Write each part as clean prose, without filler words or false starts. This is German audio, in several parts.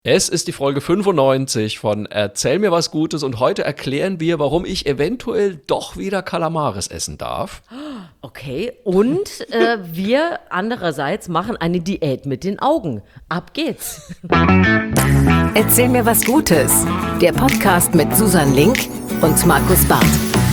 Es ist die Folge 95 von Erzähl mir was Gutes und heute erklären wir, warum ich eventuell doch wieder Kalamares essen darf. Okay, und wir andererseits machen eine Diät mit den Augen. Ab geht's. Erzähl mir was Gutes. Der Podcast mit Susan Link und Markus Barth.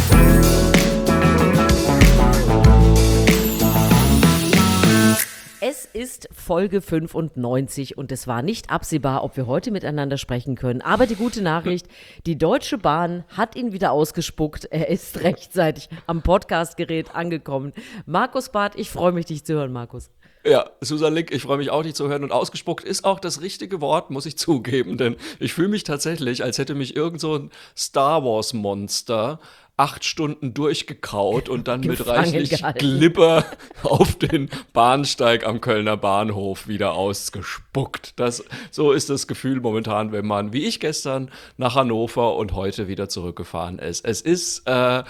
Es ist Folge 95 und es war nicht absehbar, ob wir heute miteinander sprechen können. Aber die gute Nachricht, die Deutsche Bahn hat ihn wieder ausgespuckt. Er ist rechtzeitig am Podcastgerät angekommen. Markus Barth, ich freue mich, dich zu hören, Markus. Ja, Susan Link, ich freue mich auch, dich zu hören. Und ausgespuckt ist auch das richtige Wort, muss ich zugeben. Denn ich fühle mich tatsächlich, als hätte mich irgend so ein Star-Wars-Monster 8 Stunden durchgekaut und dann mit reichlich Glibber auf den Bahnsteig am Kölner Bahnhof wieder ausgespuckt. So ist das Gefühl momentan, wenn man, wie ich gestern, nach Hannover und heute wieder zurückgefahren ist. Es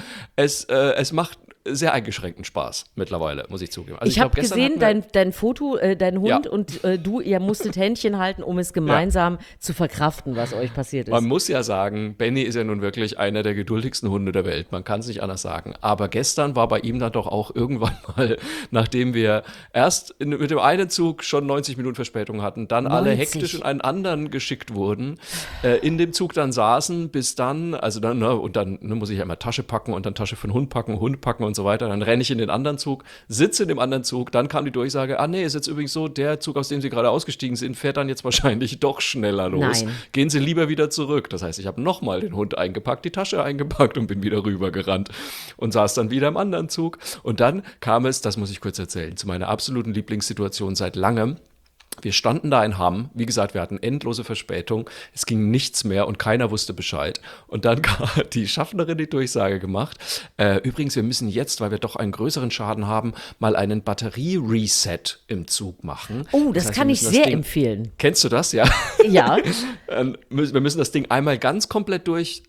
macht sehr eingeschränkten Spaß mittlerweile, muss ich zugeben. Also ich habe gesehen, dein Foto, dein Hund Ja. und ihr musstet Händchen halten, um es gemeinsam zu verkraften, was euch passiert ist. Man muss ja sagen, Benny ist ja nun wirklich einer der geduldigsten Hunde der Welt. Man kann es nicht anders sagen. Aber gestern war bei ihm dann doch auch irgendwann mal, nachdem wir erst mit dem einen Zug schon 90 Minuten Verspätung hatten, dann alle 90. hektisch in einen anderen geschickt wurden, in dem Zug dann saßen, bis dann, also dann, und dann muss ich ja immer Tasche packen und dann Tasche für den Hund packen und so weiter. Dann renne ich in den anderen Zug, sitze in dem anderen Zug, dann kam die Durchsage, nee, ist jetzt übrigens so, der Zug, aus dem Sie gerade ausgestiegen sind, fährt dann jetzt wahrscheinlich doch schneller los. Nein. Gehen Sie lieber wieder zurück. Das heißt, ich habe nochmal den Hund eingepackt, die Tasche eingepackt und bin wieder rübergerannt und saß dann wieder im anderen Zug. Und dann kam es, das muss ich kurz erzählen, zu meiner absoluten Lieblingssituation seit langem. Wir standen da in Hamm, wie gesagt, wir hatten endlose Verspätung, es ging nichts mehr und keiner wusste Bescheid. Und dann hat die Schaffnerin die Durchsage gemacht, übrigens, wir müssen jetzt, weil wir doch einen größeren Schaden haben, mal einen Batterie-Reset im Zug machen. Oh, das heißt, kann wir ich müssen sehr Ding, empfehlen. Kennst du das, ja? Ja. Wir müssen das Ding einmal ganz komplett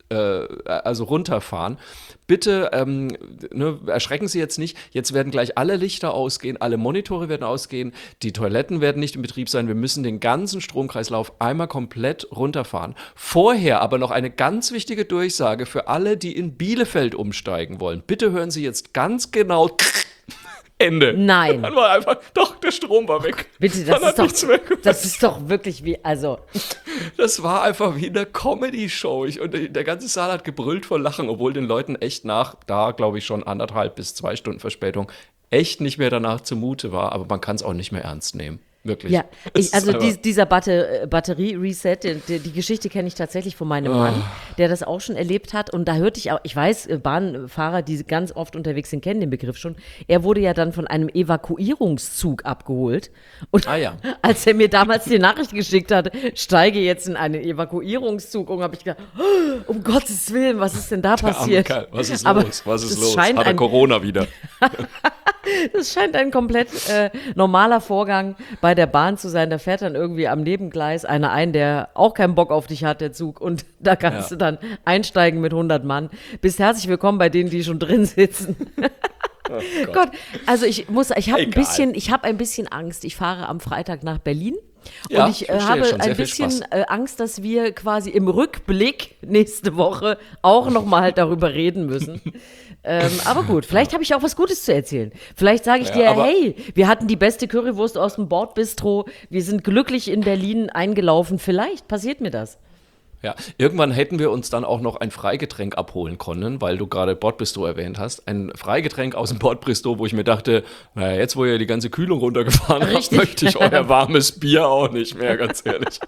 also runterfahren. Bitte erschrecken Sie jetzt nicht. Jetzt werden gleich alle Lichter ausgehen, alle Monitore werden ausgehen, die Toiletten werden nicht in Betrieb sein. Wir müssen den ganzen Stromkreislauf einmal komplett runterfahren. Vorher aber noch eine ganz wichtige Durchsage für alle, die in Bielefeld umsteigen wollen. Bitte hören Sie jetzt ganz genau. Ende. Nein. Dann war einfach, doch, der Strom war weg. Bitte, das ist doch wirklich wie, also. Das war einfach wie eine Comedy-Show. Und der ganze Saal hat gebrüllt vor Lachen, obwohl den Leuten echt glaube ich, schon 1,5 bis 2 Stunden Verspätung echt nicht mehr danach zumute war. Aber man kann es auch nicht mehr ernst nehmen. Wirklich. Ja, dieser Batterie-Reset, die Geschichte kenne ich tatsächlich von meinem Mann, der das auch schon erlebt hat. Und da hörte ich auch, ich weiß, Bahnfahrer, die ganz oft unterwegs sind, kennen den Begriff schon. Er wurde ja dann von einem Evakuierungszug abgeholt. Und als er mir damals die Nachricht geschickt hat, steige jetzt in einen Evakuierungszug, und habe ich gedacht, um Gottes Willen, was ist denn da passiert? Was ist Aber los? Was ist los? Hat er Corona wieder? Das scheint ein komplett normaler Vorgang bei der Bahn zu sein. Da fährt dann irgendwie am Nebengleis einer ein, der auch keinen Bock auf dich hat, der Zug. Und da kannst du dann einsteigen mit 100 Mann. Bist herzlich willkommen bei denen, die schon drin sitzen. Oh Gott. Also ich habe ein bisschen Angst. Ich fahre am Freitag nach Berlin. Ja, und ich habe ein bisschen Angst, dass wir quasi im Rückblick nächste Woche auch nochmal halt darüber reden müssen. Aber gut, vielleicht habe ich auch was Gutes zu erzählen. Vielleicht sage ich dir, hey, wir hatten die beste Currywurst aus dem Bordbistro, wir sind glücklich in Berlin eingelaufen. Vielleicht passiert mir das. Ja, irgendwann hätten wir uns dann auch noch ein Freigetränk abholen können, weil du gerade Bordbistro erwähnt hast. Ein Freigetränk aus dem Bordbistro, wo ich mir dachte, naja, jetzt wo ihr die ganze Kühlung runtergefahren habt, möchte ich euer warmes Bier auch nicht mehr, ganz ehrlich.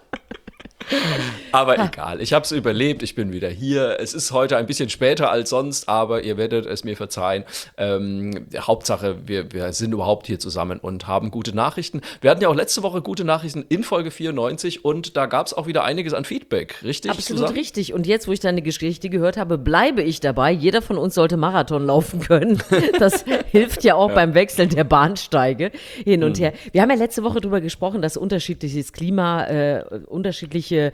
Aber egal, ich habe es überlebt, ich bin wieder hier. Es ist heute ein bisschen später als sonst, aber ihr werdet es mir verzeihen. Hauptsache, wir sind überhaupt hier zusammen und haben gute Nachrichten. Wir hatten ja auch letzte Woche gute Nachrichten in Folge 94 und da gab es auch wieder einiges an Feedback, richtig? Absolut Susanne? Richtig. Und jetzt, wo ich deine Geschichte gehört habe, bleibe ich dabei. Jeder von uns sollte Marathon laufen können. Das hilft ja auch beim Wechseln der Bahnsteige hin und her. Wir haben ja letzte Woche darüber gesprochen, dass unterschiedliches Klima, unterschiedliche Leute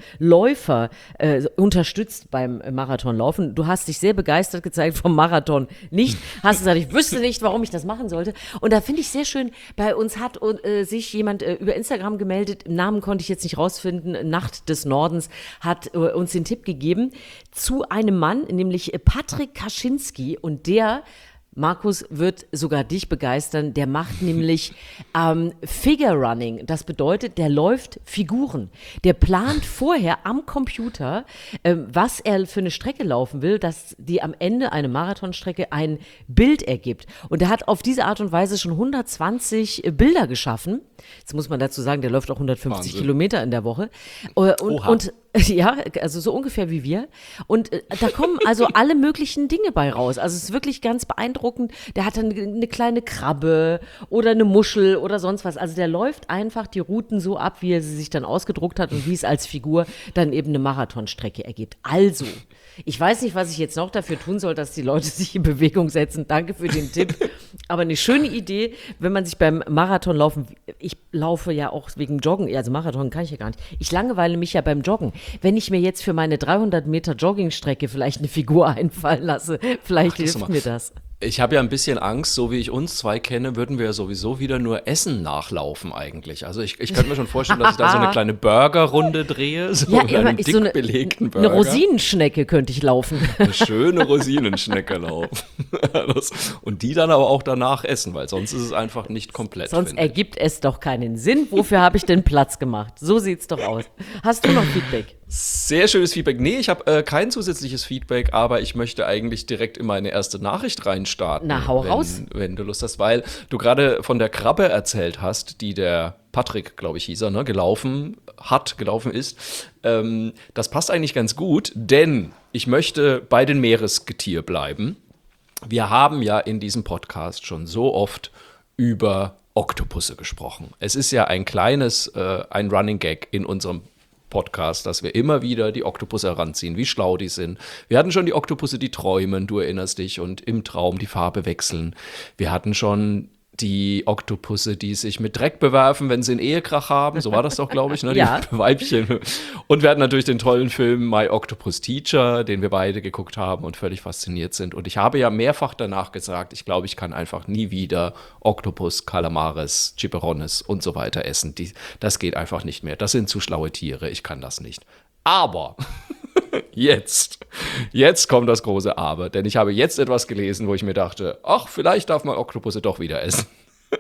Läufer unterstützt beim Marathonlaufen. Du hast dich sehr begeistert gezeigt vom Marathon nicht. Hast gesagt, ich wüsste nicht, warum ich das machen sollte. Und da finde ich sehr schön, bei uns hat sich jemand über Instagram gemeldet, Namen konnte ich jetzt nicht rausfinden, Nacht des Nordens, hat uns den Tipp gegeben zu einem Mann, nämlich Patrick Kaczynski, und der, Markus, wird sogar dich begeistern, der macht nämlich Figure Running. Das bedeutet, der läuft Figuren. Der plant vorher am Computer, was er für eine Strecke laufen will, dass die am Ende eine Marathonstrecke ein Bild ergibt. Und er hat auf diese Art und Weise schon 120 Bilder geschaffen. Jetzt muss man dazu sagen, der läuft auch 150 Wahnsinn. Kilometer in der Woche. Und ja, also so ungefähr wie wir. Und da kommen also alle möglichen Dinge bei raus. Also es ist wirklich ganz beeindruckend. Der hat dann eine kleine Krabbe oder eine Muschel oder sonst was. Also der läuft einfach die Routen so ab, wie er sie sich dann ausgedruckt hat und wie es als Figur dann eben eine Marathonstrecke ergibt. Also, ich weiß nicht, was ich jetzt noch dafür tun soll, dass die Leute sich in Bewegung setzen. Danke für den Tipp. Aber eine schöne Idee, wenn man sich beim Marathonlaufen, ich laufe ja auch wegen Joggen, also Marathon kann ich ja gar nicht. Ich langeweile mich ja beim Joggen. Wenn ich mir jetzt für meine 300 Meter Joggingstrecke vielleicht eine Figur einfallen lasse, vielleicht hilft mir das. Ich habe ja ein bisschen Angst, so wie ich uns zwei kenne, würden wir ja sowieso wieder nur Essen nachlaufen eigentlich. Also ich könnte mir schon vorstellen, dass ich da so eine kleine Burgerrunde drehe, so einen dick belegten Burger. Eine Rosinenschnecke könnte ich laufen. Eine schöne Rosinenschnecke laufen. Und die dann aber auch danach essen, weil sonst ist es einfach nicht komplett. Sonst ergibt es doch keinen Sinn. Wofür habe ich denn Platz gemacht? So sieht's doch aus. Hast du noch Feedback? Sehr schönes Feedback. Nee, ich habe kein zusätzliches Feedback, aber ich möchte eigentlich direkt in meine erste Nachricht reinstarten. Na, hau raus. Wenn du Lust hast, weil du gerade von der Krabbe erzählt hast, die der Patrick, glaube ich, hieß er, ne, gelaufen ist. Das passt eigentlich ganz gut, denn ich möchte bei den Meeresgetier bleiben. Wir haben ja in diesem Podcast schon so oft über Oktopusse gesprochen. Es ist ja ein Running Gag in unserem Podcast, dass wir immer wieder die Oktopusse heranziehen, wie schlau die sind. Wir hatten schon die Oktopusse, die träumen, du erinnerst dich, und im Traum die Farbe wechseln. Wir hatten schon die Oktopusse, die sich mit Dreck bewerfen, wenn sie einen Ehekrach haben. So war das doch, glaube ich, ne? Ja. Die Weibchen. Und wir hatten natürlich den tollen Film My Octopus Teacher, den wir beide geguckt haben und völlig fasziniert sind. Und ich habe ja mehrfach danach gesagt, ich glaube, ich kann einfach nie wieder Oktopus, Kalamares, Chiperones und so weiter essen. Das geht einfach nicht mehr. Das sind zu schlaue Tiere. Ich kann das nicht. Aber jetzt kommt das große Aber, denn ich habe jetzt etwas gelesen, wo ich mir dachte, ach, vielleicht darf man Oktopusse doch wieder essen.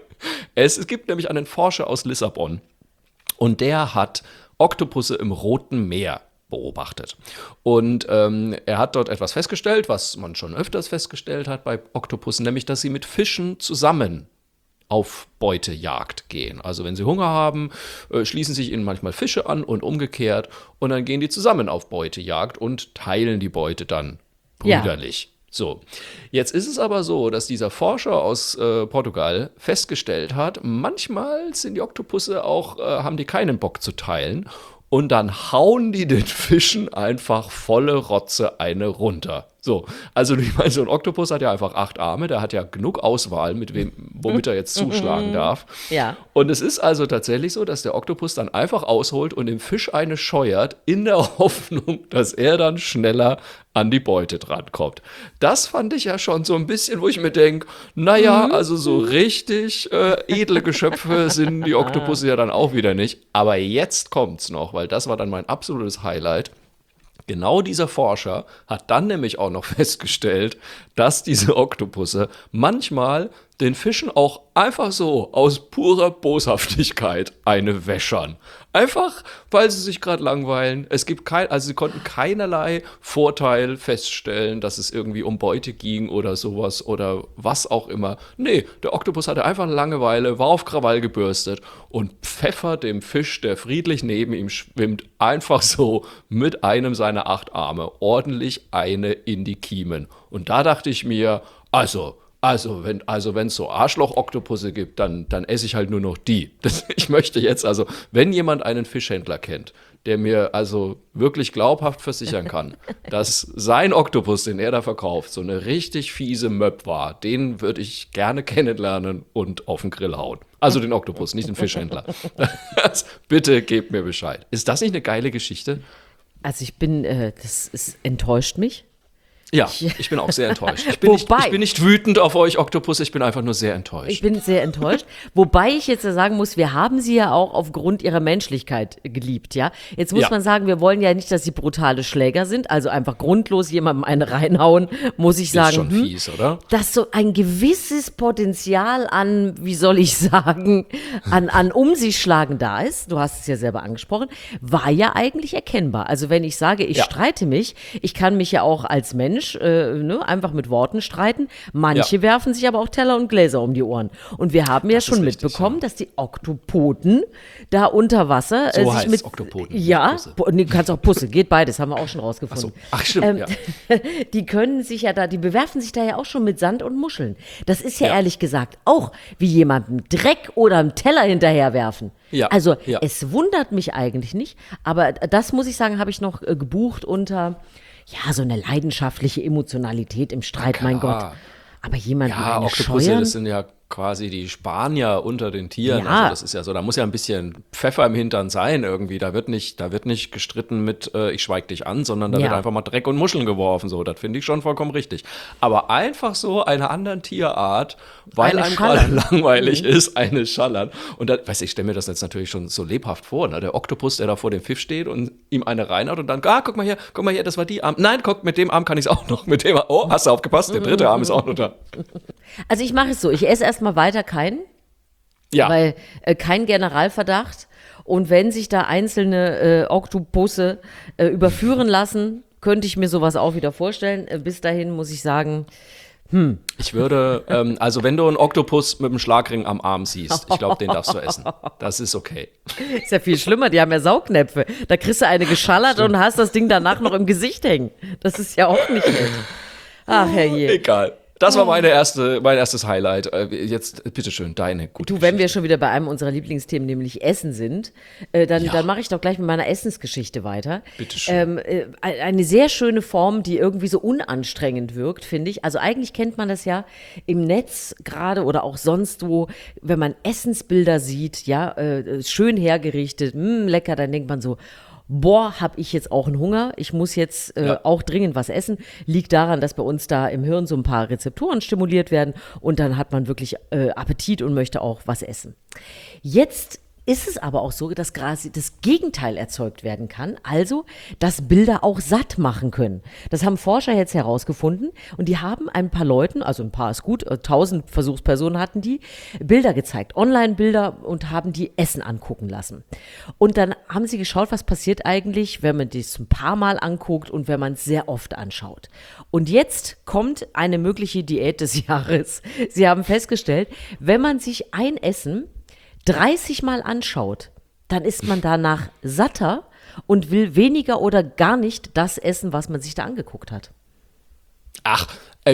Es gibt nämlich einen Forscher aus Lissabon und der hat Oktopusse im Roten Meer beobachtet. Und er hat dort etwas festgestellt, was man schon öfters festgestellt hat bei Oktopussen, nämlich, dass sie mit Fischen zusammen auf Beutejagd gehen. Also wenn sie Hunger haben, schließen sich ihnen manchmal Fische an und umgekehrt, und dann gehen die zusammen auf Beutejagd und teilen die Beute dann brüderlich. Ja. So, jetzt ist es aber so, dass dieser Forscher aus Portugal festgestellt hat, manchmal sind die Oktopusse auch, haben die keinen Bock zu teilen, und dann hauen die den Fischen einfach volle Rotze eine runter. So, also ich meine, so ein Oktopus hat ja einfach 8 Arme, der hat ja genug Auswahl, womit er jetzt zuschlagen darf. Ja. Und es ist also tatsächlich so, dass der Oktopus dann einfach ausholt und dem Fisch eine scheuert, in der Hoffnung, dass er dann schneller an die Beute drankommt. Das fand ich ja schon so ein bisschen, wo ich mir denke, naja, also so richtig edle Geschöpfe sind die Oktopusse ja dann auch wieder nicht. Aber jetzt kommt's noch, weil das war dann mein absolutes Highlight. Genau dieser Forscher hat dann nämlich auch noch festgestellt, dass diese Oktopusse manchmal den Fischen auch einfach so aus purer Boshaftigkeit eine wäschern. Einfach, weil sie sich gerade langweilen. Sie konnten keinerlei Vorteil feststellen, dass es irgendwie um Beute ging oder sowas oder was auch immer. Nee, der Oktopus hatte einfach Langeweile, war auf Krawall gebürstet und pfeffert dem Fisch, der friedlich neben ihm schwimmt, einfach so mit einem seiner 8 Arme ordentlich eine in die Kiemen. Und da dachte ich mir, wenn es so Arschloch-Oktopusse gibt, dann esse ich halt nur noch die. Ich möchte jetzt wenn jemand einen Fischhändler kennt, der mir also wirklich glaubhaft versichern kann, dass sein Oktopus, den er da verkauft, so eine richtig fiese Möb war, den würde ich gerne kennenlernen und auf den Grill hauen. Also den Oktopus, nicht den Fischhändler. Bitte gebt mir Bescheid. Ist das nicht eine geile Geschichte? Also das enttäuscht mich. Ja, ich bin auch sehr enttäuscht. Ich bin nicht wütend auf euch Oktopus, ich bin einfach nur sehr enttäuscht. Ich bin sehr enttäuscht. Wobei ich jetzt sagen muss, wir haben sie ja auch aufgrund ihrer Menschlichkeit geliebt, ja. Jetzt muss man sagen, wir wollen ja nicht, dass sie brutale Schläger sind, also einfach grundlos jemandem eine reinhauen, muss ich sagen. Ist schon fies, oder? Dass so ein gewisses Potenzial an, wie soll ich sagen, an um sich schlagen da ist, du hast es ja selber angesprochen, war ja eigentlich erkennbar. Also wenn ich sage, ich streite mich, ich kann mich ja auch als Mensch einfach mit Worten streiten. Manche werfen sich aber auch Teller und Gläser um die Ohren. Und wir haben ja schon mitbekommen, dass die Oktopoden da unter Wasser so sich mit Oktopoden. Ja, du kannst auch Pusse, geht beides, haben wir auch schon rausgefunden. Ach stimmt, ja. Die können sich ja die bewerfen sich da ja auch schon mit Sand und Muscheln. Das ist ja ehrlich gesagt auch wie jemandem Dreck oder einen Teller hinterherwerfen. Ja, also es wundert mich eigentlich nicht, aber das muss ich sagen, habe ich noch gebucht unter so eine leidenschaftliche Emotionalität im Streit, mein Gott. Aber jemanden Oktopusse, das sind ja quasi die Spanier unter den Tieren. Ja. Also das ist ja so, da muss ja ein bisschen Pfeffer im Hintern sein irgendwie. Da wird nicht gestritten mit ich schweig dich an, sondern da wird einfach mal Dreck und Muscheln geworfen. So, das finde ich schon vollkommen richtig. Aber einfach so einer anderen Tierart, weil einem gerade langweilig ist, eine schallern. Und da, ich stelle mir das jetzt natürlich schon so lebhaft vor, ne? Der Oktopus, der da vor dem Pfiff steht und ihm eine reinhaut und dann, guck mal hier, das war die Arm. Nein, guck, mit dem Arm kann ich es auch noch. Mit dem, hast du aufgepasst, der dritte Arm ist auch noch da. Also ich mache es so, ich esse erstmal weiter keinen, weil kein Generalverdacht. Und wenn sich da einzelne Oktopusse überführen lassen, könnte ich mir sowas auch wieder vorstellen. Bis dahin muss ich sagen, Ich würde, also wenn du einen Oktopus mit einem Schlagring am Arm siehst, ich glaube, den darfst du essen. Das ist okay. Ist ja viel schlimmer, die haben ja Saugnäpfe. Da kriegst du eine geschallert und hast das Ding danach noch im Gesicht hängen. Das ist ja auch nicht nett. Ach, herrje. Egal. Das war mein erstes Highlight. Jetzt, bitteschön, deine gute Du, wenn wir schon wieder bei einem unserer Lieblingsthemen, nämlich Essen sind, dann mache ich doch gleich mit meiner Essensgeschichte weiter. Bitteschön. Eine sehr schöne Form, die irgendwie so unanstrengend wirkt, finde ich. Also eigentlich kennt man das ja im Netz gerade oder auch sonst wo, wenn man Essensbilder sieht, schön hergerichtet, lecker, dann denkt man so, boah, hab ich jetzt auch einen Hunger, ich muss jetzt auch dringend was essen. Liegt daran, dass bei uns da im Hirn so ein paar Rezeptoren stimuliert werden und dann hat man wirklich Appetit und möchte auch was essen. Jetzt ist es aber auch so, dass quasi das Gegenteil erzeugt werden kann, also dass Bilder auch satt machen können. Das haben Forscher jetzt herausgefunden und die haben ein paar Leuten, also ein paar ist gut, 1000 Versuchspersonen hatten die, Bilder gezeigt, Online-Bilder und haben die Essen angucken lassen. Und dann haben sie geschaut, was passiert eigentlich, wenn man das ein paar Mal anguckt und wenn man es sehr oft anschaut. Und jetzt kommt eine mögliche Diät des Jahres. Sie haben festgestellt, wenn man sich ein Essen 30 Mal anschaut, dann ist man danach satter und will weniger oder gar nicht das essen, was man sich da angeguckt hat. Ach,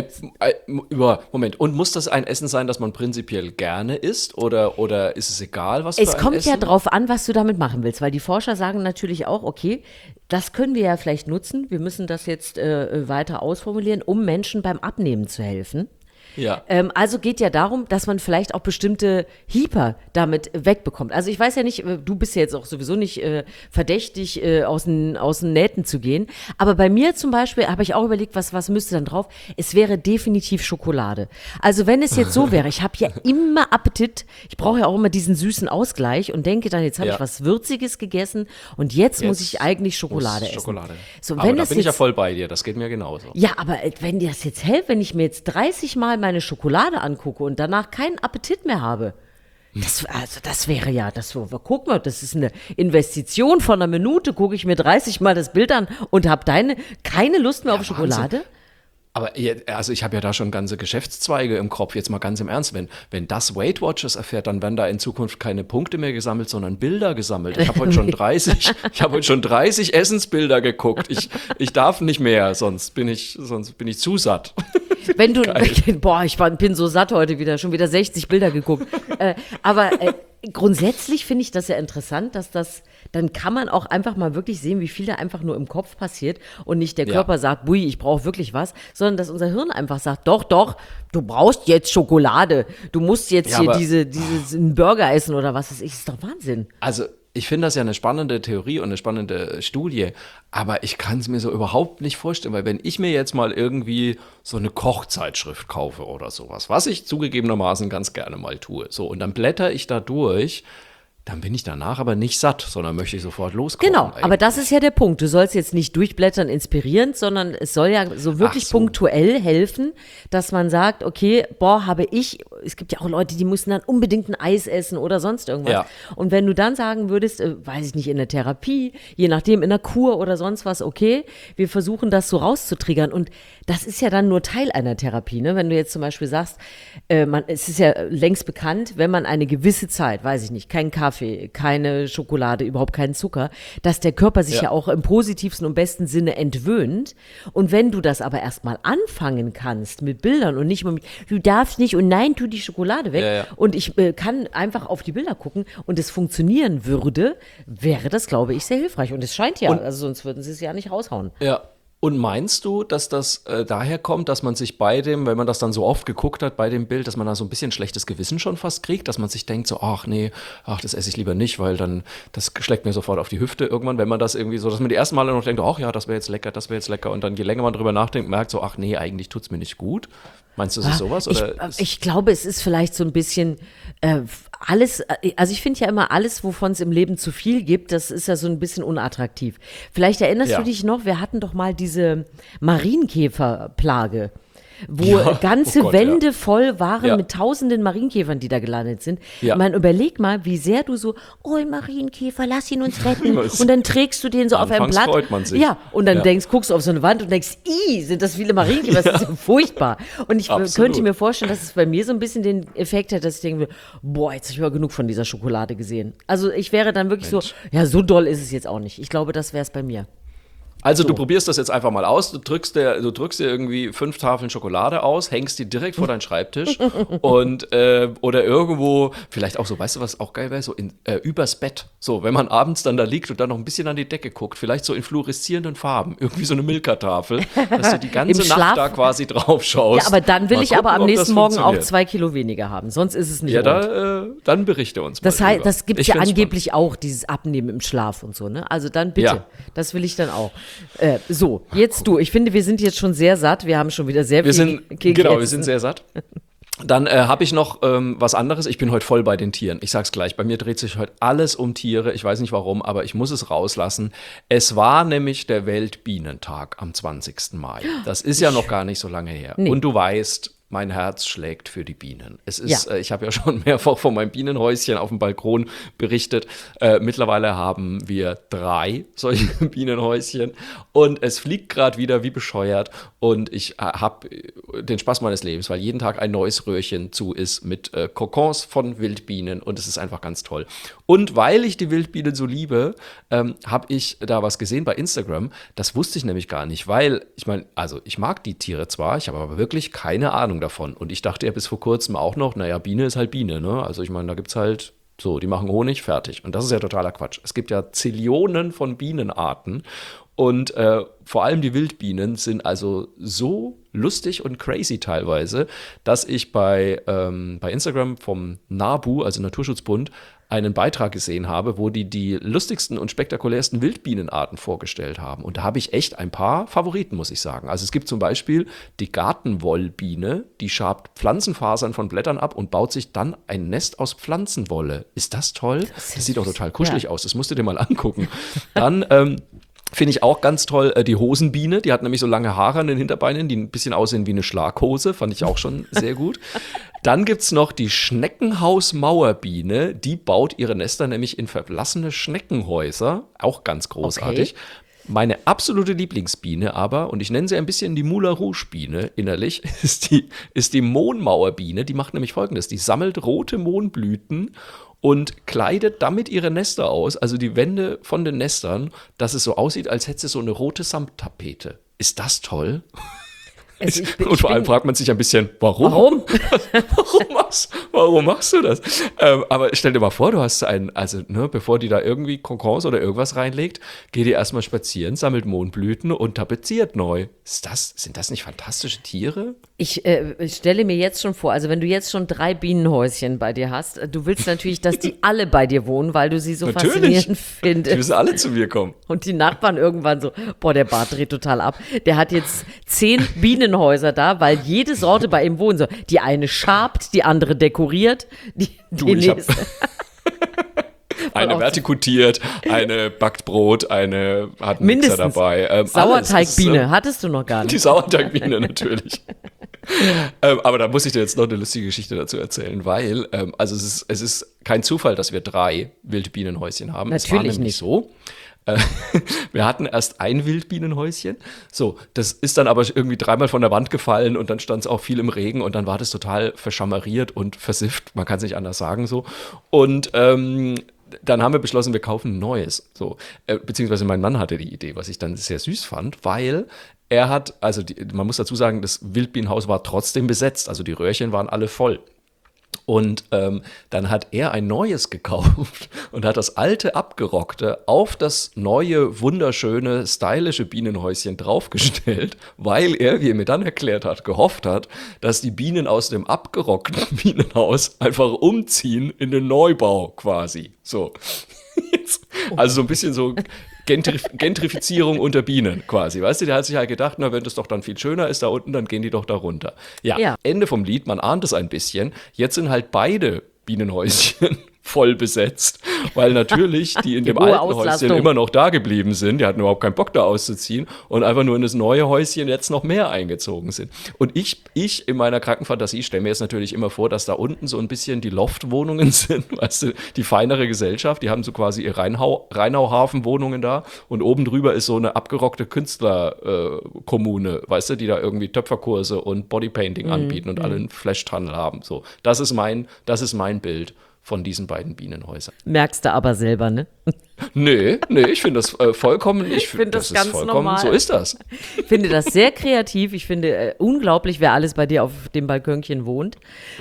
Moment. Und muss das ein Essen sein, das man prinzipiell gerne isst? Oder ist es egal, was für ein Essen? Es kommt ja drauf an, was du damit machen willst, weil die Forscher sagen natürlich auch, okay, das können wir ja vielleicht nutzen. Wir müssen das jetzt weiter ausformulieren, um Menschen beim Abnehmen zu helfen. Ja. Also geht ja darum, dass man vielleicht auch bestimmte Hyper damit wegbekommt. Also ich weiß ja nicht, du bist ja jetzt auch sowieso nicht verdächtig, aus den Nähten zu gehen. Aber bei mir zum Beispiel habe ich auch überlegt, was müsste dann drauf? Es wäre definitiv Schokolade. Also wenn es jetzt so wäre, ich habe ja immer Appetit, ich brauche ja auch immer diesen süßen Ausgleich und denke dann, jetzt habe ich was Würziges gegessen und jetzt muss ich eigentlich Schokolade essen. So, aber da bin ich ja voll bei dir, das geht mir genauso. Ja, aber wenn dir das jetzt hilft, wenn ich mir jetzt 30 Mal meine Schokolade angucke und danach keinen Appetit mehr habe, das wäre ja, guck mal, das ist eine Investition von einer Minute, gucke ich mir 30 Mal das Bild an und habe keine Lust mehr auf Schokolade. Wahnsinn. Aber also ich habe ja da schon ganze Geschäftszweige im Kopf, jetzt mal ganz im Ernst, wenn das Weight Watchers erfährt, dann werden da in Zukunft keine Punkte mehr gesammelt, sondern Bilder gesammelt. Ich habe heute schon 30 Essensbilder geguckt. Ich darf nicht mehr, sonst bin ich zu satt. Wenn du, ich bin so satt heute wieder, schon wieder 60 Bilder geguckt. Aber grundsätzlich finde ich das ja interessant, dass dann kann man auch einfach mal wirklich sehen, wie viel da einfach nur im Kopf passiert und nicht der Körper sagt, bui, ich brauche wirklich was, sondern dass unser Hirn einfach sagt, doch, du brauchst jetzt Schokolade, du musst jetzt hier diesen Burger essen oder was weiß ich, ist doch Wahnsinn. Also ich finde das ja eine spannende Theorie und eine spannende Studie, aber ich kann es mir so überhaupt nicht vorstellen, weil wenn ich mir jetzt mal irgendwie so eine Kochzeitschrift kaufe oder sowas, was ich zugegebenermaßen ganz gerne mal tue, so, und dann blätter ich da durch, dann bin ich danach aber nicht satt, sondern möchte ich sofort loskochen. Genau, eigentlich. aber das ist ja der Punkt. Du sollst jetzt nicht durchblättern inspirierend, sondern es soll ja so wirklich punktuell helfen, dass man sagt, okay, es gibt ja auch Leute, die müssen dann unbedingt ein Eis essen oder sonst irgendwas. Ja. Und wenn du dann sagen würdest, weiß ich nicht, in der Therapie, je nachdem in der Kur oder sonst was, okay, wir versuchen das so rauszutriggern. Und das ist ja dann nur Teil einer Therapie. Ne? Wenn du jetzt zum Beispiel sagst, es ist ja längst bekannt, wenn man eine gewisse Zeit, weiß ich nicht, keinen Kaffee, keine Schokolade, überhaupt keinen Zucker, dass der Körper sich ja auch im positivsten und besten Sinne entwöhnt. Und wenn du das aber erstmal anfangen kannst mit Bildern und nicht immer mit, du darfst nicht und nein, tu die Schokolade weg und ich kann einfach auf die Bilder gucken und es funktionieren würde, wäre das, glaube ich, sehr hilfreich. Und es scheint ja, also sonst würden sie es ja nicht raushauen. Ja. Und meinst du, dass das daher kommt, dass man sich wenn man das dann so oft geguckt hat bei dem Bild, dass man da so ein bisschen schlechtes Gewissen schon fast kriegt, dass man sich denkt so, das esse ich lieber nicht, weil dann, das schlägt mir sofort auf die Hüfte irgendwann, wenn man das irgendwie so, dass man die ersten Male noch denkt, das wäre jetzt lecker und dann je länger man drüber nachdenkt, merkt so, eigentlich tut's mir nicht gut. Meinst du, es ist sowas? Oder ich glaube, es ist vielleicht so ein bisschen alles, also ich finde ja immer alles, wovon es im Leben zu viel gibt, das ist ja so ein bisschen unattraktiv. Vielleicht erinnerst du dich noch, wir hatten doch mal diese Marienkäferplage, wo ganze Wände voll waren mit tausenden Marienkäfern, die da gelandet sind. Ja. Man überleg mal, wie sehr du so, Marienkäfer, lass ihn uns retten. Und dann trägst du den so auf ein Blatt. Freut man sich. Ja, und dann guckst du auf so eine Wand und denkst, sind das viele Marienkäfer, das ist ja furchtbar. Und ich könnte mir vorstellen, dass es bei mir so ein bisschen den Effekt hat, dass ich denke, jetzt habe ich mal genug von dieser Schokolade gesehen. Also ich wäre dann wirklich so doll ist es jetzt auch nicht. Ich glaube, das wäre es bei mir. Also du probierst das jetzt einfach mal aus, du drückst dir irgendwie 5 Tafeln Schokolade aus, hängst die direkt vor deinen Schreibtisch und oder irgendwo, vielleicht auch so, weißt du, was auch geil wäre, so übers Bett, so, wenn man abends dann da liegt und dann noch ein bisschen an die Decke guckt, vielleicht so in fluoreszierenden Farben, irgendwie so eine Milka-Tafel, dass du die ganze Nacht da quasi drauf schaust. Ja, aber dann will ich aber am nächsten Morgen auch 2 Kilo weniger haben, sonst ist es nicht rund. Dann berichte uns mal. Das heißt, das gibt es ja angeblich spannend. Auch, dieses Abnehmen im Schlaf und so, ne? Also dann bitte, das will ich dann auch. Jetzt du. Ich finde, wir sind jetzt schon sehr satt. Wir haben schon wieder sehr viel gegessen. Genau, wir sind sehr satt. Dann habe ich noch was anderes. Ich bin heute voll bei den Tieren. Ich sag's gleich, bei mir dreht sich heute alles um Tiere. Ich weiß nicht warum, aber ich muss es rauslassen. Es war nämlich der Weltbienentag am 20. Mai. Das ist ja noch gar nicht so lange her. Nee. Und du weißt, mein Herz schlägt für die Bienen. Es ist, ich habe ja schon mehrfach von meinem Bienenhäuschen auf dem Balkon berichtet. Mittlerweile haben wir 3 solche Bienenhäuschen und es fliegt gerade wieder wie bescheuert und ich habe den Spaß meines Lebens, weil jeden Tag ein neues Röhrchen zu ist mit Kokons von Wildbienen und es ist einfach ganz toll. Und weil ich die Wildbienen so liebe, habe ich da was gesehen bei Instagram. Das wusste ich nämlich gar nicht, weil ich mag die Tiere zwar, ich habe aber wirklich keine Ahnung davon. Und ich dachte ja bis vor kurzem auch noch, Biene ist halt Biene, ne? Also da gibt es halt so, die machen Honig, fertig. Und das ist ja totaler Quatsch. Es gibt ja Zillionen von Bienenarten und vor allem die Wildbienen sind also so lustig und crazy teilweise, dass ich bei Instagram vom NABU, also Naturschutzbund, einen Beitrag gesehen habe, wo die lustigsten und spektakulärsten Wildbienenarten vorgestellt haben. Und da habe ich echt ein paar Favoriten, muss ich sagen. Also es gibt zum Beispiel die Gartenwollbiene, die schabt Pflanzenfasern von Blättern ab und baut sich dann ein Nest aus Pflanzenwolle. Ist das toll? Das sieht doch total kuschelig aus. Das musst du dir mal angucken. Dann finde ich auch ganz toll die Hosenbiene. Die hat nämlich so lange Haare an den Hinterbeinen, die ein bisschen aussehen wie eine Schlaghose. Fand ich auch schon sehr gut. Dann gibt es noch die Schneckenhaus-Mauerbiene. Die baut ihre Nester nämlich in verlassene Schneckenhäuser. Auch ganz großartig. Okay. Meine absolute Lieblingsbiene aber, und ich nenne sie ein bisschen die Moulin Rouge-Biene innerlich, ist die Mohnmauerbiene. Die macht nämlich Folgendes. Die sammelt rote Mohnblüten und kleidet damit ihre Nester aus, also die Wände von den Nestern, dass es so aussieht, als hätte sie so eine rote Samttapete. Ist das toll? Und vor allem fragt man sich ein bisschen, warum? Warum machst du das? Aber stell dir mal vor, du hast bevor die da irgendwie Kokons oder irgendwas reinlegt, geht die erstmal spazieren, sammelt Mohnblüten und tapeziert neu. Sind das nicht fantastische Tiere? Ich stelle mir jetzt schon vor, also wenn du jetzt schon 3 Bienenhäuschen bei dir hast, du willst natürlich, dass die alle bei dir wohnen, weil du sie so faszinierend findest. Die müssen alle zu mir kommen. Und die Nachbarn irgendwann so, boah, der Bart dreht total ab. Der hat jetzt 10 Bienenhäuser da, weil jede Sorte bei ihm wohnen soll. Die eine schabt, die andere dekoriert, die nächste. Eine vertikutiert, eine backt Brot, eine hat einen Mixer dabei. Sauerteigbiene hattest du noch gar nicht. Die Sauerteigbiene natürlich. Aber da muss ich dir jetzt noch eine lustige Geschichte dazu erzählen, weil es ist kein Zufall, dass wir 3 Wildbienenhäuschen haben. Natürlich es war nämlich nicht so. Wir hatten erst ein Wildbienenhäuschen. So, das ist dann aber irgendwie 3-mal von der Wand gefallen und dann stand es auch viel im Regen und dann war das total verschammeriert und versifft. Man kann es nicht anders sagen so. Und dann haben wir beschlossen, wir kaufen ein neues. So, beziehungsweise mein Mann hatte die Idee, was ich dann sehr süß fand, weil er hat, man muss dazu sagen, das Wildbienenhaus war trotzdem besetzt, also die Röhrchen waren alle voll. Und dann hat er ein neues gekauft und hat das alte Abgerockte auf das neue, wunderschöne, stylische Bienenhäuschen draufgestellt, weil er, wie er mir dann erklärt hat, gehofft hat, dass die Bienen aus dem abgerockten Bienenhaus einfach umziehen in den Neubau quasi. So. Also so ein bisschen so Gentrifizierung unter Bienen quasi, weißt du, der hat sich halt gedacht, na, wenn das doch dann viel schöner ist da unten, dann gehen die doch da runter. Ja, Ende vom Lied, man ahnt es ein bisschen, jetzt sind halt beide Bienenhäuschen voll besetzt, weil natürlich die in dem alten Häuschen immer noch da geblieben sind, die hatten überhaupt keinen Bock da auszuziehen und einfach nur in das neue Häuschen jetzt noch mehr eingezogen sind. Und ich in meiner Krankenfantasie stelle mir jetzt natürlich immer vor, dass da unten so ein bisschen die Loftwohnungen sind, weißt du, die feinere Gesellschaft, die haben so quasi ihre Rheinau-Hafen-Wohnungen da und oben drüber ist so eine abgerockte Künstlerkommune, weißt du, die da irgendwie Töpferkurse und Bodypainting anbieten und alle einen Flash-Tunnel haben. So, das ist mein Bild von diesen beiden Bienenhäusern. Merkst du aber selber, ne? Nee, ich finde das vollkommen, ich finde das ganz normal. So ist das. Ich finde das sehr kreativ. Ich finde unglaublich, wer alles bei dir auf dem Balkönchen wohnt.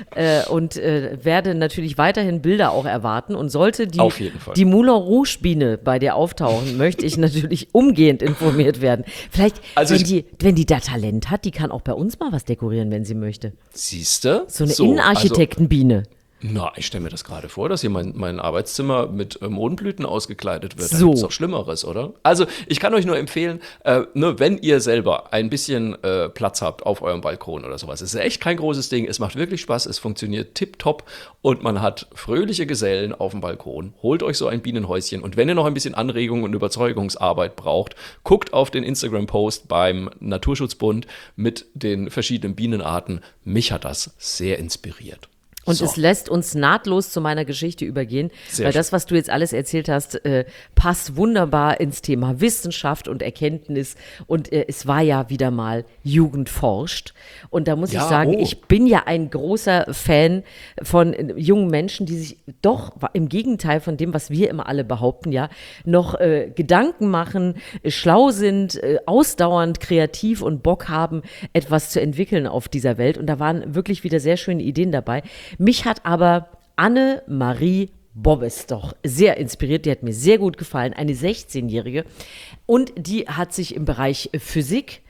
Und werde natürlich weiterhin Bilder auch erwarten. Und sollte die Moulin Rouge Biene bei dir auftauchen, möchte ich natürlich umgehend informiert werden. Vielleicht, wenn die da Talent hat, die kann auch bei uns mal was dekorieren, wenn sie möchte. Siehste? So eine Innenarchitektenbiene. Na, ich stelle mir das gerade vor, dass hier mein Arbeitszimmer mit Mohnblüten ausgekleidet wird. So. Da gibt's doch Schlimmeres, oder? Also, ich kann euch nur empfehlen, wenn ihr selber ein bisschen Platz habt auf eurem Balkon oder sowas. Es ist echt kein großes Ding, es macht wirklich Spaß, es funktioniert tipptopp und man hat fröhliche Gesellen auf dem Balkon. Holt euch so ein Bienenhäuschen und wenn ihr noch ein bisschen Anregung und Überzeugungsarbeit braucht, guckt auf den Instagram-Post beim Naturschutzbund mit den verschiedenen Bienenarten. Mich hat das sehr inspiriert. Und es lässt uns nahtlos zu meiner Geschichte übergehen, weil das, was du jetzt alles erzählt hast, passt wunderbar ins Thema Wissenschaft und Erkenntnis. Und es war ja wieder mal Jugend forscht. Und da muss ich sagen, ich bin ja ein großer Fan von jungen Menschen, die sich doch im Gegenteil von dem, was wir immer alle behaupten, ja, noch Gedanken machen, schlau sind, ausdauernd, kreativ und Bock haben, etwas zu entwickeln auf dieser Welt. Und da waren wirklich wieder sehr schöne Ideen dabei. Mich hat aber Anne-Marie Bobbes doch sehr inspiriert, die hat mir sehr gut gefallen, eine 16-Jährige und die hat sich im Bereich Physik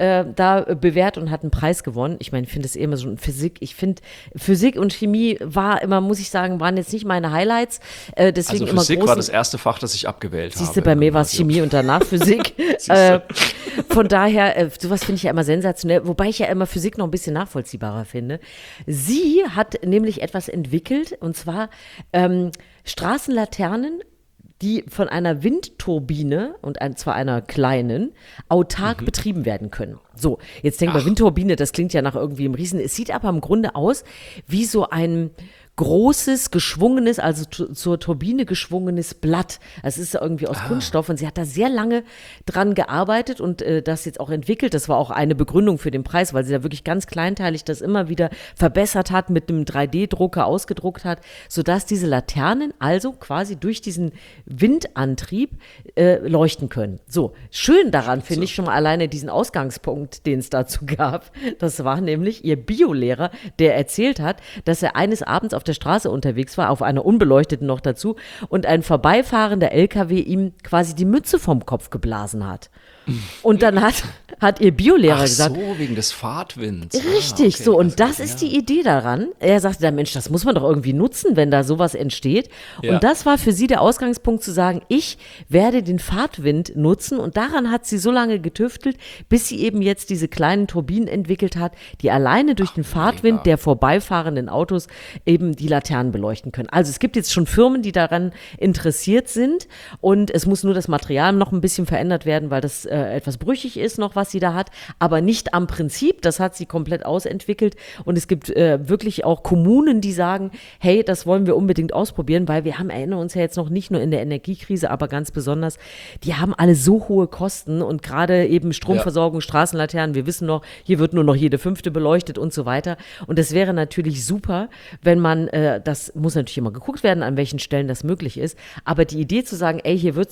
da bewährt und hat einen Preis gewonnen. Ich meine, ich finde es immer so Physik. Ich finde, Physik und Chemie war immer, muss ich sagen, waren jetzt nicht meine Highlights. Deswegen also Physik war das erste Fach, das ich abgewählt habe. Siehst du, bei mir war es Chemie und danach Physik. Von daher, sowas finde ich ja immer sensationell, wobei ich ja immer Physik noch ein bisschen nachvollziehbarer finde. Sie hat nämlich etwas entwickelt, und zwar Straßenlaternen, die von einer Windturbine, und zwar einer kleinen, autark betrieben werden können. So, jetzt denkt man, Windturbine, das klingt ja nach irgendwie einem Riesen. Es sieht aber im Grunde aus wie so ein großes, geschwungenes, also zur Turbine geschwungenes Blatt. Es ist irgendwie aus Kunststoff und sie hat da sehr lange dran gearbeitet und das jetzt auch entwickelt. Das war auch eine Begründung für den Preis, weil sie da wirklich ganz kleinteilig das immer wieder verbessert hat, mit einem 3D-Drucker ausgedruckt hat, sodass diese Laternen also quasi durch diesen Windantrieb leuchten können. So, schön daran finde ich schon mal alleine diesen Ausgangspunkt, den es dazu gab. Das war nämlich ihr Biolehrer, der erzählt hat, dass er eines Abends auf der Straße unterwegs war, auf einer unbeleuchteten noch dazu, und ein vorbeifahrender LKW ihm quasi die Mütze vom Kopf geblasen hat. Und dann hat ihr Biolehrer gesagt. Ach so, wegen des Fahrtwinds. Richtig, okay, so. Und das ist die Idee daran. Er sagte, der Mensch, das muss man doch irgendwie nutzen, wenn da sowas entsteht. Ja. Und das war für sie der Ausgangspunkt zu sagen, ich werde den Fahrtwind nutzen. Und daran hat sie so lange getüftelt, bis sie eben jetzt diese kleinen Turbinen entwickelt hat, die alleine durch den Fahrtwind der vorbeifahrenden Autos eben die Laternen beleuchten können. Also es gibt jetzt schon Firmen, die daran interessiert sind. Und es muss nur das Material noch ein bisschen verändert werden, weil das etwas brüchig ist noch, was sie da hat, aber nicht am Prinzip, das hat sie komplett ausentwickelt und es gibt wirklich auch Kommunen, die sagen, hey, das wollen wir unbedingt ausprobieren, weil wir erinnern uns ja jetzt noch nicht nur in der Energiekrise, aber ganz besonders, die haben alle so hohe Kosten und gerade eben Stromversorgung, Straßenlaternen, wir wissen noch, hier wird nur noch jede 5. beleuchtet und so weiter und es wäre natürlich super, wenn man, das muss natürlich immer geguckt werden, an welchen Stellen das möglich ist, aber die Idee zu sagen, ey, hier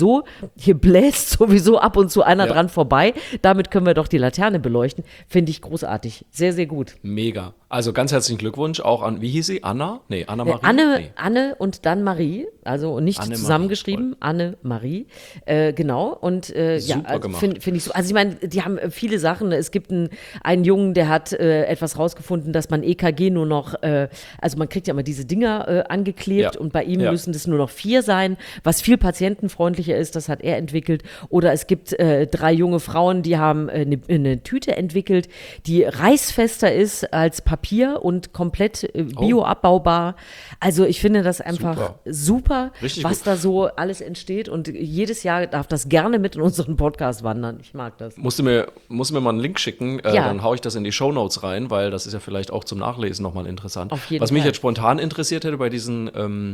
bläst sowieso ab und zu einer dran vorbei. Damit können wir doch die Laterne beleuchten. Finde ich großartig. Sehr, sehr gut. Mega. Also ganz herzlichen Glückwunsch auch an, wie hieß sie? Anna? Nee, Anna-Marie? Anne und dann Marie. Also nicht Anne zusammengeschrieben. Anne-Marie. Genau. Und super gemacht. Finde ich so. Also ich meine, die haben viele Sachen. Es gibt einen Jungen, der hat etwas rausgefunden, dass man EKG nur noch, also man kriegt ja immer diese Dinger angeklebt und bei ihm müssen das nur noch 4 sein, was viel patientenfreundlicher ist. Das hat er entwickelt. Oder es gibt 3 junge Frauen, die haben eine Tüte entwickelt, die reißfester ist als Papier und komplett bioabbaubar. Also ich finde das einfach super was da so alles entsteht und jedes Jahr darf das gerne mit in unseren Podcast wandern. Ich mag das. Musst du mir mal einen Link schicken, dann haue ich das in die Shownotes rein, weil das ist ja vielleicht auch zum Nachlesen nochmal interessant. Auf jeden Was mich Fall. jetzt spontan interessiert hätte bei diesen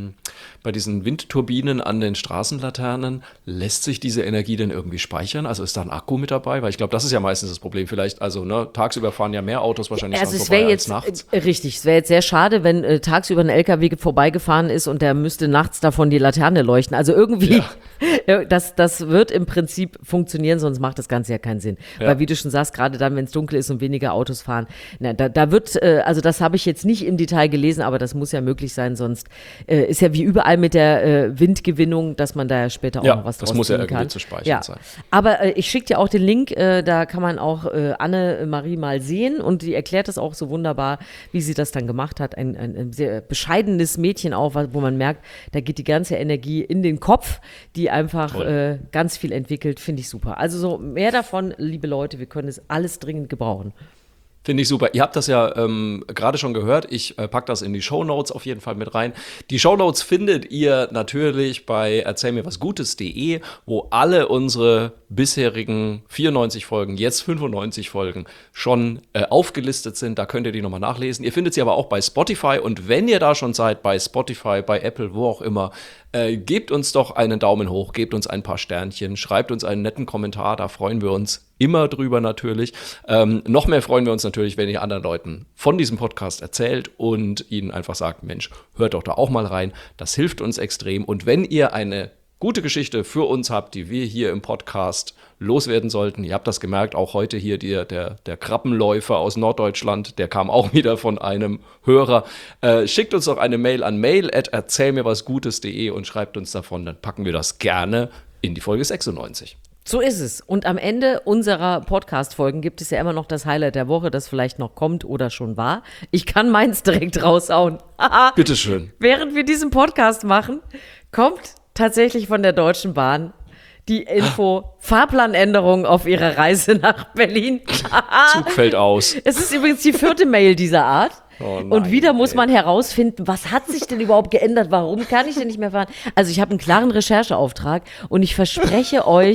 Windturbinen an den Straßenlaternen, lässt sich diese Energie denn irgendwie speichern? Also ist da ein Akku mit dabei? Weil ich glaube, das ist ja meistens das Problem. Vielleicht, also tagsüber fahren ja mehr Autos wahrscheinlich also dran vorbei als nachts. Richtig, es wäre jetzt sehr schade, wenn tagsüber ein LKW vorbeigefahren ist und der müsste nachts davon die Laterne leuchten. Also irgendwie, das wird im Prinzip funktionieren, sonst macht das Ganze ja keinen Sinn. Ja. Weil wie du schon sagst, gerade dann, wenn es dunkel ist und weniger Autos fahren, da wird, also das habe ich jetzt nicht im Detail gelesen, aber das muss ja möglich sein, sonst ist ja wie überall mit der Windgewinnung, dass man da ja später auch noch was draus das muss ja irgendwie kann. zu speichern sein. Aber ich schicke dir auch den Link, da kann man auch Anne-Marie mal sehen und die erklärt das auch so wunderbar, wie sie das dann gemacht hat. Ein sehr bescheidenes Mädchen auch, wo man merkt, da geht die ganze Energie in den Kopf, die einfach ganz viel entwickelt, finde ich super. Also so mehr davon, liebe Leute, wir können es alles dringend gebrauchen. Finde ich super. Ihr habt das ja gerade schon gehört. Ich packe das in die Shownotes auf jeden Fall mit rein. Die Shownotes findet ihr natürlich bei erzählmirwasgutes.de, wo alle unsere bisherigen 94 Folgen, jetzt 95 Folgen schon aufgelistet sind. Da könnt ihr die nochmal nachlesen. Ihr findet sie aber auch bei Spotify. Und wenn ihr da schon seid, bei Spotify, bei Apple, wo auch immer, gebt uns doch einen Daumen hoch, gebt uns ein paar Sternchen, schreibt uns einen netten Kommentar, da freuen wir uns immer drüber natürlich. Noch mehr freuen wir uns natürlich, wenn ihr anderen Leuten von diesem Podcast erzählt und ihnen einfach sagt, Mensch, hört doch da auch mal rein, das hilft uns extrem. Und wenn ihr eine gute Geschichte für uns habt, die wir hier im Podcast loswerden sollten. Ihr habt das gemerkt, auch heute hier der Krabbenläufer aus Norddeutschland, der kam auch wieder von einem Hörer. Schickt uns doch eine Mail an mail@erzählmirwasgutes.de und schreibt uns davon, dann packen wir das gerne in die Folge 96. So ist es. Und am Ende unserer Podcast-Folgen gibt es ja immer noch das Highlight der Woche, das vielleicht noch kommt oder schon war. Ich kann meins direkt raushauen. Bitteschön. Während wir diesen Podcast machen, kommt tatsächlich von der Deutschen Bahn die Info, Fahrplanänderung auf ihrer Reise nach Berlin. Zug fällt aus. Es ist übrigens die 4. Mail dieser Art. Oh nein, und wieder muss man herausfinden, was hat sich denn überhaupt geändert? Warum kann ich denn nicht mehr fahren? Also ich habe einen klaren Rechercheauftrag und ich verspreche euch,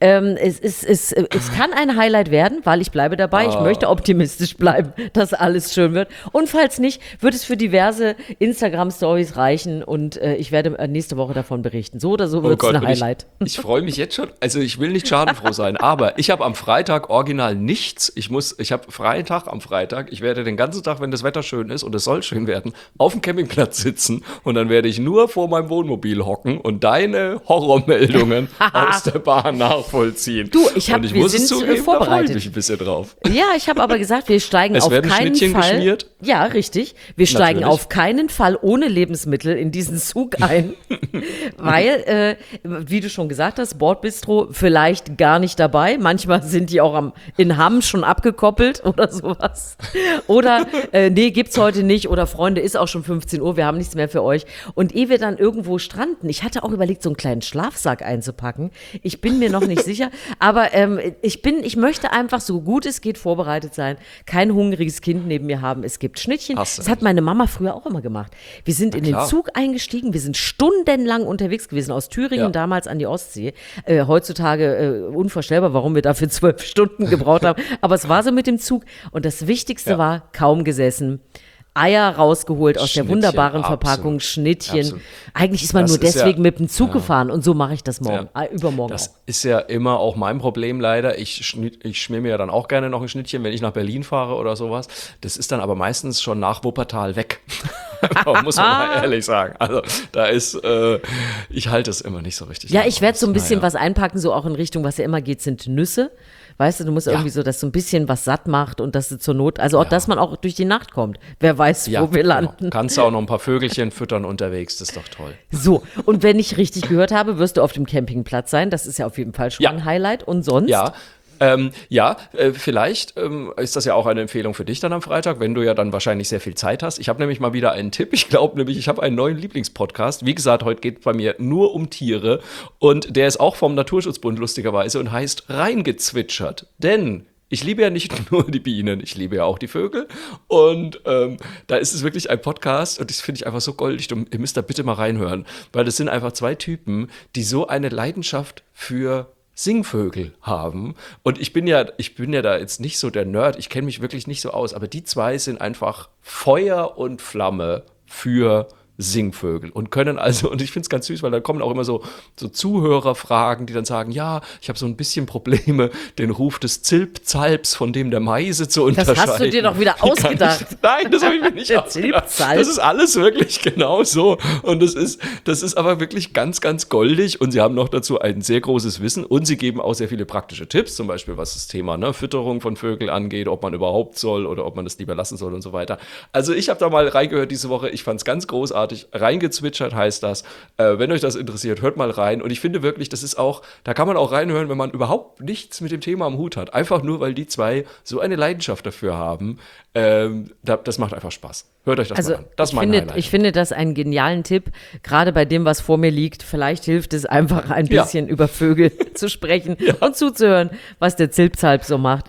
es kann ein Highlight werden, weil ich bleibe dabei. Ich möchte optimistisch bleiben, dass alles schön wird. Und falls nicht, wird es für diverse Instagram-Stories reichen und ich werde nächste Woche davon berichten. So oder so wird es ein Highlight. Ich freue mich jetzt schon. Also ich will nicht schadenfroh sein, aber ich habe am Freitag original nichts. Ich habe freien Tag am Freitag. Ich werde den ganzen Tag, wenn das Wetter schön ist und es soll schön werden, auf dem Campingplatz sitzen und dann werde ich nur vor meinem Wohnmobil hocken und deine Horrormeldungen aus der Bahn nachvollziehen. Du, wir sind vorbereitet. Da freue ich mich ein bisschen drauf. Ja, ich habe aber gesagt, wir steigen auf keinen Schnittchen Fall. Geschmiert. Ja, richtig. Wir steigen auf keinen Fall ohne Lebensmittel in diesen Zug ein, weil, wie du schon gesagt hast, Bordbistro vielleicht gar nicht dabei. Manchmal sind die auch in Hamm schon abgekoppelt oder sowas. Oder, nee, gibt's heute nicht. Oder Freunde, ist auch schon 15 Uhr, wir haben nichts mehr für euch. Und ehe wir dann irgendwo stranden, ich hatte auch überlegt, so einen kleinen Schlafsack einzupacken. Ich bin mir noch nicht sicher, aber ich möchte einfach, so gut es geht, vorbereitet sein. Kein hungriges Kind neben mir haben. Es gibt Schnittchen. Das hat meine Mama früher auch immer gemacht. Wir sind in den Zug eingestiegen, wir sind stundenlang unterwegs gewesen, aus Thüringen damals an die Ostsee. Heutzutage unvorstellbar, warum wir dafür 12 Stunden gebraucht haben. Aber es war so mit dem Zug. Und das Wichtigste war, kaum gesessen. Eier rausgeholt aus der wunderbaren Verpackung, Schnittchen. Absolut. Eigentlich ist man nur deswegen mit dem Zug gefahren und so mache ich das übermorgen das auch. Ist ja immer auch mein Problem leider. Ich schmier mir ja dann auch gerne noch ein Schnittchen, wenn ich nach Berlin fahre oder sowas. Das ist dann aber meistens schon nach Wuppertal weg. Muss man mal ehrlich sagen. Also da ich halte es immer nicht so richtig. Ja, ich werde so ein bisschen was einpacken, so auch in Richtung, was ja immer geht, sind Nüsse. Weißt du musst irgendwie so, dass so ein bisschen was satt macht und dass du zur Not, also auch, dass man auch durch die Nacht kommt. Wer weiß, wo wir landen. Genau. Kannst du auch noch ein paar Vögelchen füttern unterwegs, das ist doch toll. So, und wenn ich richtig gehört habe, wirst du auf dem Campingplatz sein. Das ist ja auf jeden Fall schon ein Highlight. Und sonst? Ja, vielleicht ist das ja auch eine Empfehlung für dich dann am Freitag, wenn du ja dann wahrscheinlich sehr viel Zeit hast. Ich habe nämlich mal wieder einen Tipp. Ich glaube nämlich, ich habe einen neuen Lieblingspodcast. Wie gesagt, heute geht es bei mir nur um Tiere und der ist auch vom Naturschutzbund lustigerweise und heißt Reingezwitschert. Denn ich liebe ja nicht nur die Bienen, ich liebe ja auch die Vögel. Und da ist es wirklich ein Podcast und das finde ich einfach so goldig. Ihr müsst da bitte mal reinhören, weil das sind einfach zwei Typen, die so eine Leidenschaft für Singvögel haben. Und ich bin ja da jetzt nicht so der Nerd, ich kenne mich wirklich nicht so aus, aber die zwei sind einfach Feuer und Flamme für Singvögel und können also, und ich finde es ganz süß, weil da kommen auch immer so Zuhörerfragen, die dann sagen, ja, ich habe so ein bisschen Probleme, den Ruf des Zilpzalps von dem der Meise zu unterscheiden. Das hast du dir doch wieder ausgedacht. Nein, das habe ich mir nicht ausgedacht. Das ist alles wirklich genau so und das ist aber wirklich ganz, ganz goldig und sie haben noch dazu ein sehr großes Wissen und sie geben auch sehr viele praktische Tipps, zum Beispiel was das Thema Fütterung von Vögeln angeht, ob man überhaupt soll oder ob man das lieber lassen soll und so weiter. Also ich habe da mal reingehört diese Woche, ich fand es ganz großartig. Reingezwitschert heißt das. Wenn euch das interessiert, hört mal rein. Und ich finde wirklich, das ist auch, da kann man auch reinhören, wenn man überhaupt nichts mit dem Thema am Hut hat. Einfach nur, weil die zwei so eine Leidenschaft dafür haben. Das macht einfach Spaß. Hört euch das mal an. Das ist mein Highlight. Ich finde das einen genialen Tipp, gerade bei dem, was vor mir liegt. Vielleicht hilft es einfach ein bisschen über Vögel zu sprechen und zuzuhören, was der Zilpzalp so macht.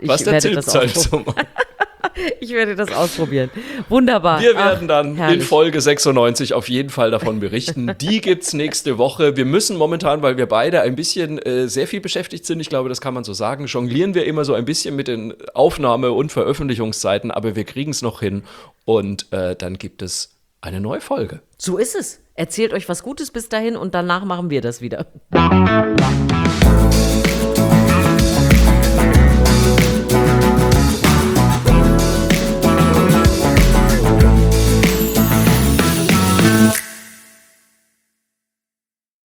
Ich werde das ausprobieren. Wunderbar. Wir werden dann in Folge 96 auf jeden Fall davon berichten. Die gibt's nächste Woche. Wir müssen momentan, weil wir beide ein bisschen sehr viel beschäftigt sind, ich glaube, das kann man so sagen, jonglieren wir immer so ein bisschen mit den Aufnahme- und Veröffentlichungszeiten, aber wir kriegen es noch hin und dann gibt es eine neue Folge. So ist es. Erzählt euch was Gutes bis dahin und danach machen wir das wieder.